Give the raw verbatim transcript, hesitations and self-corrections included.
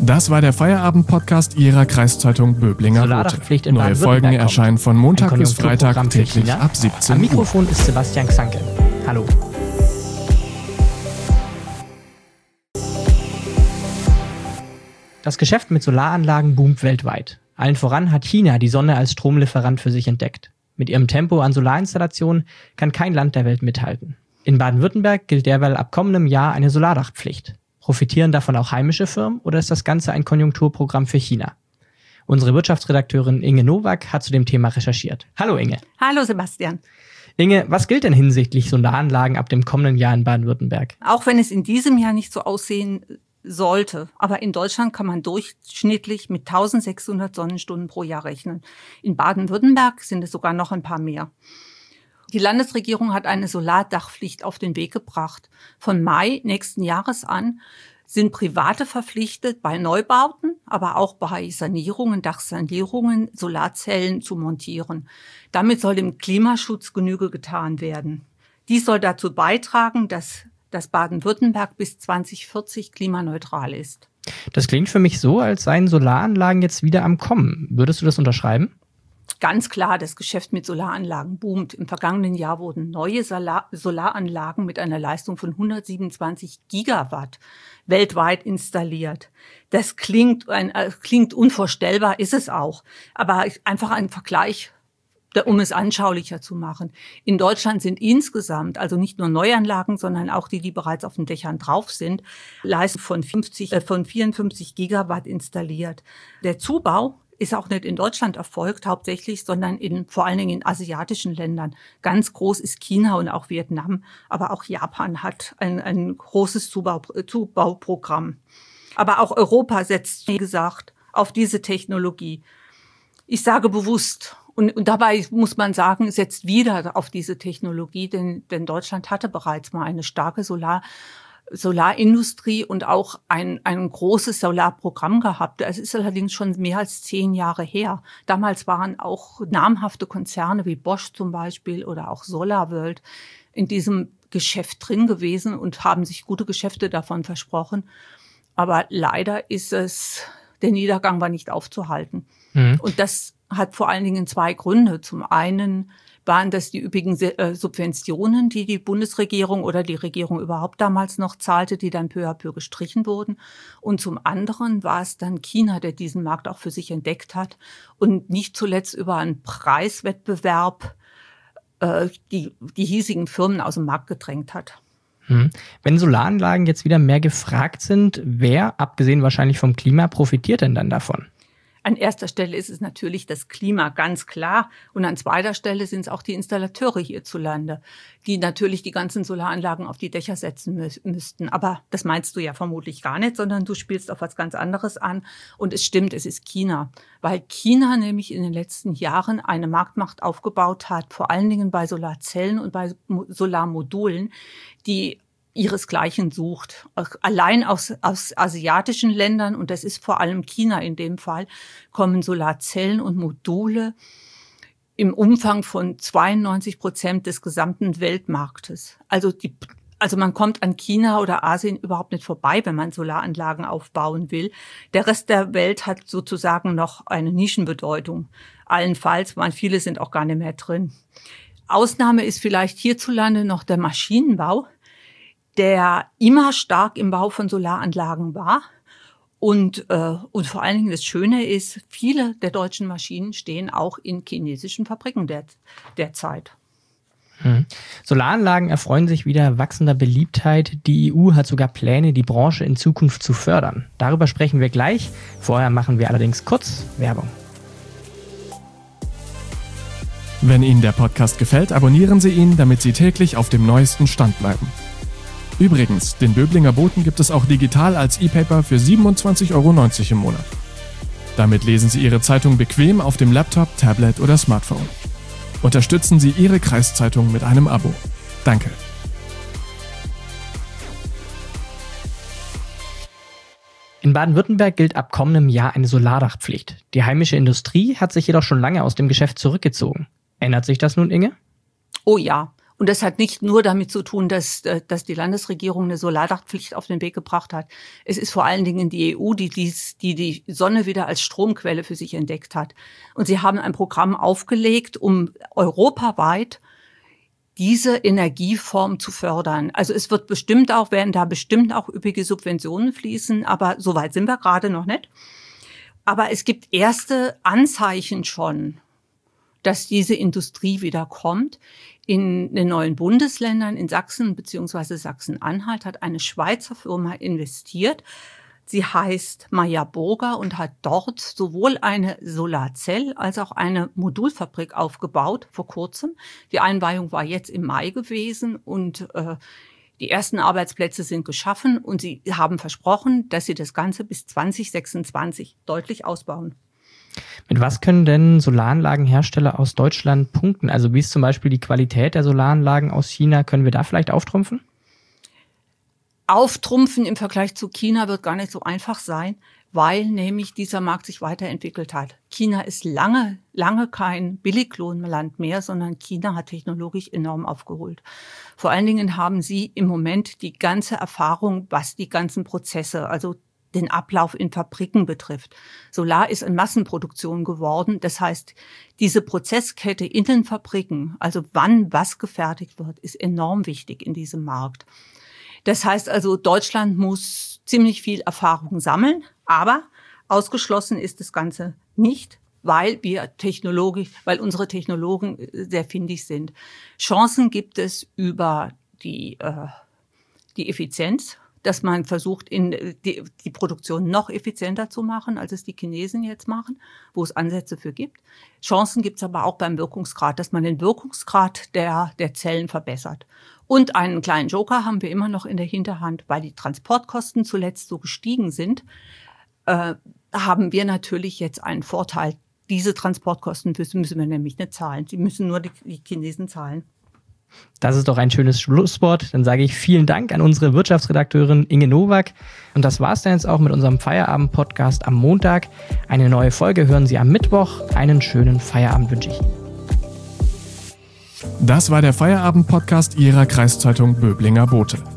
Das war der Feierabend-Podcast Ihrer Kreiszeitung Böblinger Bote. in Neue Folgen erscheinen von Montag bis Freitag täglich ab siebzehn Uhr. Am Mikrofon ist Sebastian Xanke. Hallo. Das Geschäft mit Solaranlagen boomt weltweit. Allen voran hat China die Sonne als Stromlieferant für sich entdeckt. Mit ihrem Tempo an Solarinstallationen kann kein Land der Welt mithalten. In Baden-Württemberg gilt derweil ab kommendem Jahr eine Solardachpflicht. Profitieren davon auch heimische Firmen oder ist das Ganze ein Konjunkturprogramm für China? Unsere Wirtschaftsredakteurin Inge Nowak hat zu dem Thema recherchiert. Hallo Inge. Hallo Sebastian. Inge, was gilt denn hinsichtlich Solaranlagen ab dem kommenden Jahr in Baden-Württemberg? Auch wenn es in diesem Jahr nicht so aussehen sollte, aber in Deutschland kann man durchschnittlich mit eintausendsechshundert Sonnenstunden pro Jahr rechnen. In Baden-Württemberg sind es sogar noch ein paar mehr. Die Landesregierung hat eine Solardachpflicht auf den Weg gebracht. Von Mai nächsten Jahres an sind Private verpflichtet, bei Neubauten, aber auch bei Sanierungen, Dachsanierungen, Solarzellen zu montieren. Damit soll dem Klimaschutz Genüge getan werden. Dies soll dazu beitragen, dass dass Baden-Württemberg bis zwanzig vierzig klimaneutral ist. Das klingt für mich so, als seien Solaranlagen jetzt wieder am Kommen. Würdest du das unterschreiben? Ganz klar, das Geschäft mit Solaranlagen boomt. Im vergangenen Jahr wurden neue Solar- Solaranlagen mit einer Leistung von hundertsiebenundzwanzig Gigawatt weltweit installiert. Das klingt, ein, äh, klingt unvorstellbar, ist es auch. Aber einfach ein Vergleich, um es anschaulicher zu machen. In Deutschland sind insgesamt, also nicht nur Neuanlagen, sondern auch die, die bereits auf den Dächern drauf sind, Leistung von, fünfzig, äh, von vierundfünfzig Gigawatt installiert. Der Zubau ist auch nicht in Deutschland erfolgt, hauptsächlich, sondern in, vor allen Dingen in asiatischen Ländern. Ganz groß ist China und auch Vietnam, aber auch Japan hat ein, ein großes Zubau, Zubauprogramm. Aber auch Europa setzt, wie gesagt, auf diese Technologie. Ich sage bewusst, Und, und dabei muss man sagen, setzt wieder auf diese Technologie, denn, denn Deutschland hatte bereits mal eine starke Solar, Solarindustrie und auch ein, ein großes Solarprogramm gehabt. Es ist allerdings schon mehr als zehn Jahre her. Damals waren auch namhafte Konzerne wie Bosch zum Beispiel oder auch SolarWorld in diesem Geschäft drin gewesen und haben sich gute Geschäfte davon versprochen. Aber leider ist es, der Niedergang war nicht aufzuhalten. Mhm. Und das hat vor allen Dingen zwei Gründe. Zum einen waren das die üppigen Subventionen, die die Bundesregierung oder die Regierung überhaupt damals noch zahlte, die dann peu à peu gestrichen wurden. Und zum anderen war es dann China, der diesen Markt auch für sich entdeckt hat und nicht zuletzt über einen Preiswettbewerb äh, die, die hiesigen Firmen aus dem Markt gedrängt hat. Hm. Wenn Solaranlagen jetzt wieder mehr gefragt sind, wer, abgesehen wahrscheinlich vom Klima, profitiert denn dann davon? An erster Stelle ist es natürlich das Klima, ganz klar. Und an zweiter Stelle sind es auch die Installateure hierzulande, die natürlich die ganzen Solaranlagen auf die Dächer setzen mü- müssten. Aber das meinst du ja vermutlich gar nicht, sondern du spielst auf was ganz anderes an. Und es stimmt, es ist China. Weil China nämlich in den letzten Jahren eine Marktmacht aufgebaut hat, vor allen Dingen bei Solarzellen und bei Solarmodulen, die ihresgleichen sucht. Allein aus, aus asiatischen Ländern, und das ist vor allem China in dem Fall, kommen Solarzellen und Module im Umfang von zweiundneunzig Prozent des gesamten Weltmarktes. Also die, also man kommt an China oder Asien überhaupt nicht vorbei, wenn man Solaranlagen aufbauen will. Der Rest der Welt hat sozusagen noch eine Nischenbedeutung. Allenfalls, man, viele sind auch gar nicht mehr drin. Ausnahme ist vielleicht hierzulande noch der Maschinenbau, der immer stark im Bau von Solaranlagen war. Und, äh, und vor allen Dingen das Schöne ist, viele der deutschen Maschinen stehen auch in chinesischen Fabriken der, derzeit. Hm. Solaranlagen erfreuen sich wieder wachsender Beliebtheit. Die E U hat sogar Pläne, die Branche in Zukunft zu fördern. Darüber sprechen wir gleich. Vorher machen wir allerdings kurz Werbung. Wenn Ihnen der Podcast gefällt, abonnieren Sie ihn, damit Sie täglich auf dem neuesten Stand bleiben. Übrigens, den Böblinger Boten gibt es auch digital als E-Paper für siebenundzwanzig Euro neunzig im Monat. Damit lesen Sie Ihre Zeitung bequem auf dem Laptop, Tablet oder Smartphone. Unterstützen Sie Ihre Kreiszeitung mit einem Abo. Danke. In Baden-Württemberg gilt ab kommendem Jahr eine Solardachpflicht. Die heimische Industrie hat sich jedoch schon lange aus dem Geschäft zurückgezogen. Ändert sich das nun, Inge? Oh ja. Und das hat nicht nur damit zu tun, dass, dass die Landesregierung eine Solardachpflicht auf den Weg gebracht hat. Es ist vor allen Dingen die E U, die dies, die, die Sonne wieder als Stromquelle für sich entdeckt hat. Und sie haben ein Programm aufgelegt, um europaweit diese Energieform zu fördern. Also es wird bestimmt auch, werden da bestimmt auch üppige Subventionen fließen, aber so weit sind wir gerade noch nicht. Aber es gibt erste Anzeichen schon, dass diese Industrie wieder kommt. In den neuen Bundesländern, in Sachsen bzw. Sachsen-Anhalt, hat eine Schweizer Firma investiert. Sie heißt Meyer Burger und hat dort sowohl eine Solarzell- als auch eine Modulfabrik aufgebaut vor kurzem. Die Einweihung war jetzt im Mai gewesen und äh, die ersten Arbeitsplätze sind geschaffen und sie haben versprochen, dass sie das Ganze bis zwanzig sechsundzwanzig deutlich ausbauen. Mit was können denn Solaranlagenhersteller aus Deutschland punkten? Also wie ist zum Beispiel die Qualität der Solaranlagen aus China? Können wir da vielleicht auftrumpfen? Auftrumpfen im Vergleich zu China wird gar nicht so einfach sein, weil nämlich dieser Markt sich weiterentwickelt hat. China ist lange, lange kein Billiglohnland mehr, sondern China hat technologisch enorm aufgeholt. Vor allen Dingen haben sie im Moment die ganze Erfahrung, was die ganzen Prozesse, also den Ablauf in Fabriken betrifft. Solar ist in Massenproduktion geworden. Das heißt, diese Prozesskette in den Fabriken, also wann was gefertigt wird, ist enorm wichtig in diesem Markt. Das heißt also, Deutschland muss ziemlich viel Erfahrung sammeln, aber ausgeschlossen ist das Ganze nicht, weil wir technologisch, weil unsere Technologen sehr findig sind. Chancen gibt es über die, äh, die Effizienz, dass man versucht, in die, die Produktion noch effizienter zu machen, als es die Chinesen jetzt machen, wo es Ansätze für gibt. Chancen gibt es aber auch beim Wirkungsgrad, dass man den Wirkungsgrad der, der Zellen verbessert. Und einen kleinen Joker haben wir immer noch in der Hinterhand, weil die Transportkosten zuletzt so gestiegen sind, äh, haben wir natürlich jetzt einen Vorteil. Diese Transportkosten müssen wir nämlich nicht zahlen. Die müssen nur die, die Chinesen zahlen. Das ist doch ein schönes Schlusswort. Dann sage ich vielen Dank an unsere Wirtschaftsredakteurin Inge Nowak. Und das war's dann jetzt auch mit unserem Feierabend-Podcast am Montag. Eine neue Folge hören Sie am Mittwoch. Einen schönen Feierabend wünsche ich Ihnen. Das war der Feierabend-Podcast Ihrer Kreiszeitung Böblinger Bote.